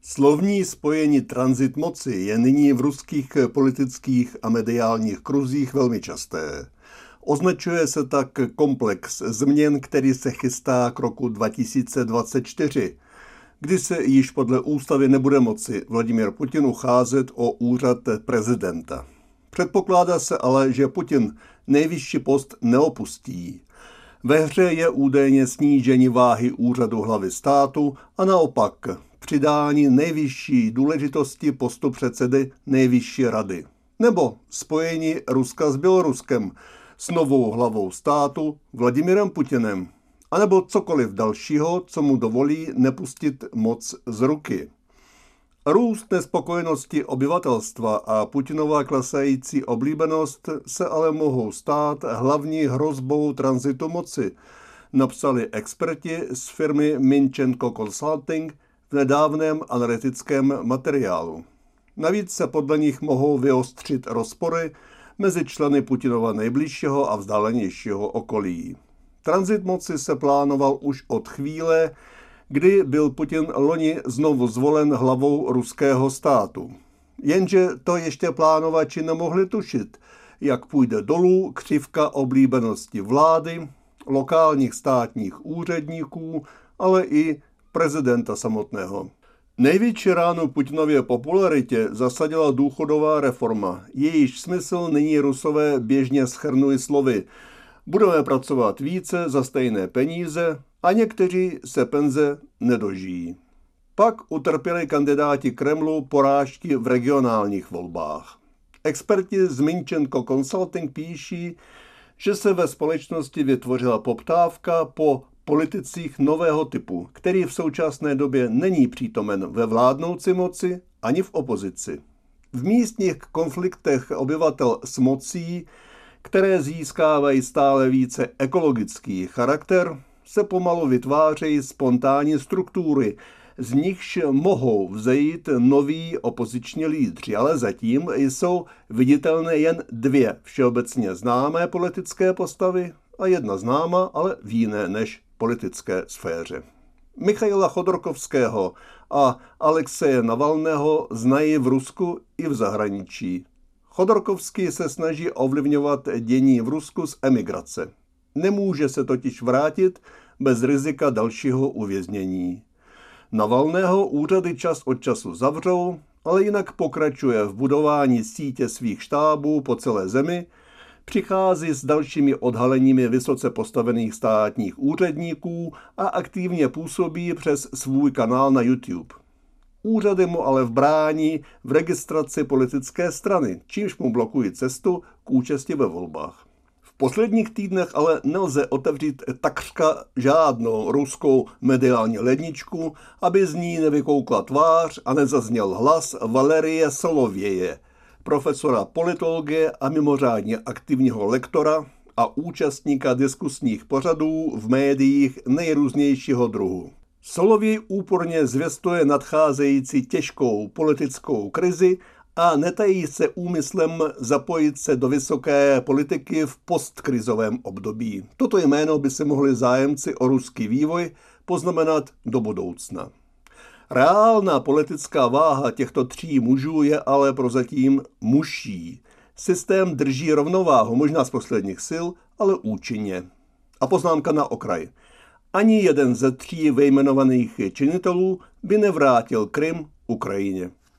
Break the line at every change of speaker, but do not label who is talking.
Slovní spojení tranzit moci je nyní v ruských politických a mediálních kruzích velmi časté. Označuje se tak komplex změn, který se chystá k roku 2024, kdy se již podle ústavy nebude moci Vladimír Putin ucházet o úřad prezidenta. Předpokládá se ale, že Putin nejvyšší post neopustí. Ve hře je údajně snížení váhy úřadu hlavy státu a naopak přidání nejvyšší důležitosti postu předsedy nejvyšší rady. Nebo spojení Ruska s Běloruskem, s novou hlavou státu Vladimírem Putinem, anebo cokoliv dalšího, co mu dovolí nepustit moc z ruky. Růst nespokojenosti obyvatelstva a Putinova klesající oblíbenost se ale mohou stát hlavní hrozbou tranzitu moci, napsali experti z firmy Minchenko Consulting v nedávném analytickém materiálu. Navíc se podle nich mohou vyostřit rozpory mezi členy Putinova nejbližšího a vzdálenějšího okolí. Tranzit moci se plánoval už od chvíle, kdy byl Putin loni znovu zvolen hlavou ruského státu. Jenže to ještě plánovači nemohli tušit, jak půjde dolů křivka oblíbenosti vlády, lokálních státních úředníků, ale i prezidenta samotného. Největší ránu Putinově popularitě zasadila důchodová reforma. Jejíž smysl nyní Rusové běžně shrnují slovy: budeme pracovat více za stejné peníze a někteří se penze nedožijí. Pak utrpěli kandidáti Kremlu porážky v regionálních volbách. Experti z Minchenko Consulting píší, že se ve společnosti vytvořila poptávka po politicích nového typu, který v současné době není přítomen ve vládnoucí moci ani v opozici. V místních konfliktech obyvatel s mocí, které získávají stále více ekologický charakter, se pomalu vytvářejí spontánní struktury, z nichž mohou vzejít noví opoziční lídři, ale zatím jsou viditelné jen dvě všeobecně známé politické postavy a jedna známá, ale v jiné než politické sféře. Michaila Chodorkovského a Alexeje Navalného znají v Rusku i v zahraničí. Chodorkovský se snaží ovlivňovat dění v Rusku z emigrace. Nemůže se totiž vrátit bez rizika dalšího uvěznění. Navalného úřady čas od času zavřou, ale jinak pokračuje v budování sítě svých štábů po celé zemi, přichází s dalšími odhaleními vysoce postavených státních úředníků a aktivně působí přes svůj kanál na YouTube. Úřady mu ale vbrání v registraci politické strany, čímž mu blokují cestu k účasti ve volbách. V posledních týdnech ale nelze otevřít takřka žádnou ruskou mediální ledničku, aby z ní nevykoukla tvář a nezazněl hlas Valerie Solověje, profesora politologie a mimořádně aktivního lektora a účastníka diskusních pořadů v médiích nejrůznějšího druhu. Solověj úporně zvěstuje nadcházející těžkou politickou krizi a netají se úmyslem zapojit se do vysoké politiky v postkrizovém období. Toto jméno by si mohli zájemci o ruský vývoj poznamenat do budoucna. Reálná politická váha těchto tří mužů je ale prozatím mužší. Systém drží rovnováhu, možná z posledních sil, ale účinně. A poznámka na okraj. Ani jeden ze tří vyjmenovaných činitelů by nevrátil Krym Ukrajině.